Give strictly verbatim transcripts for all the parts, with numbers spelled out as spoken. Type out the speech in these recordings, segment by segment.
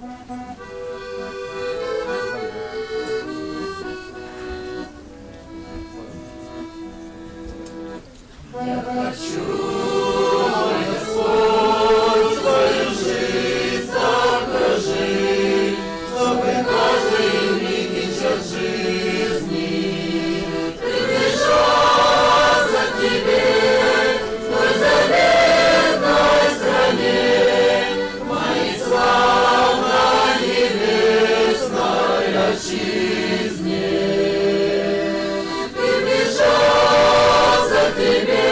Я хочу, Господь, свою жизнь покажи, чтобы каждый миг час жизни приближался к Тебе, в той заветной стране, в моей славной небесной отчизне. Приближался к Тебе,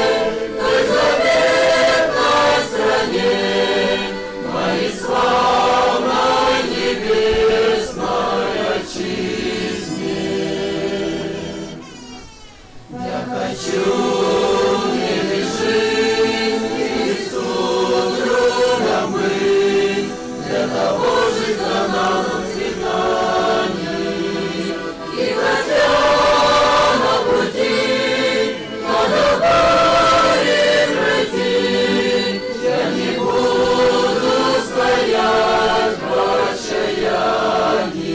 хочу не лежить, Христу другом быть, для того жить за нас воспитаний. И хотя на пути надо будет пройти, я не буду стоять в отчаянии.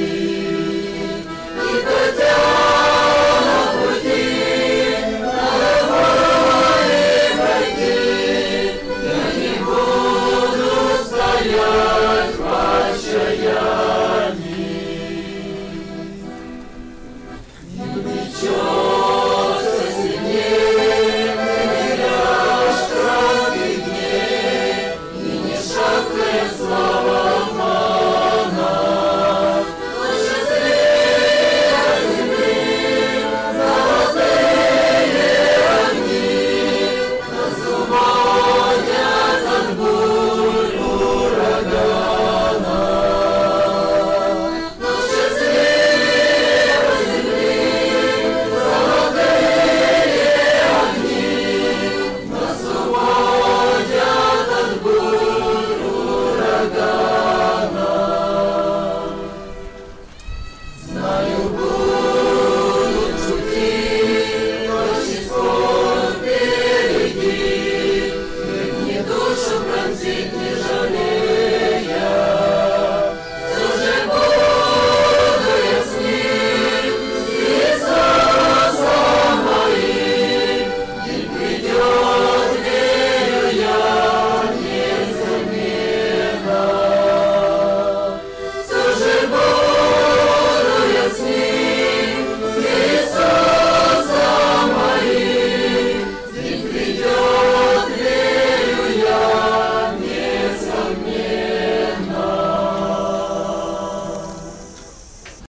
И хотя Slow.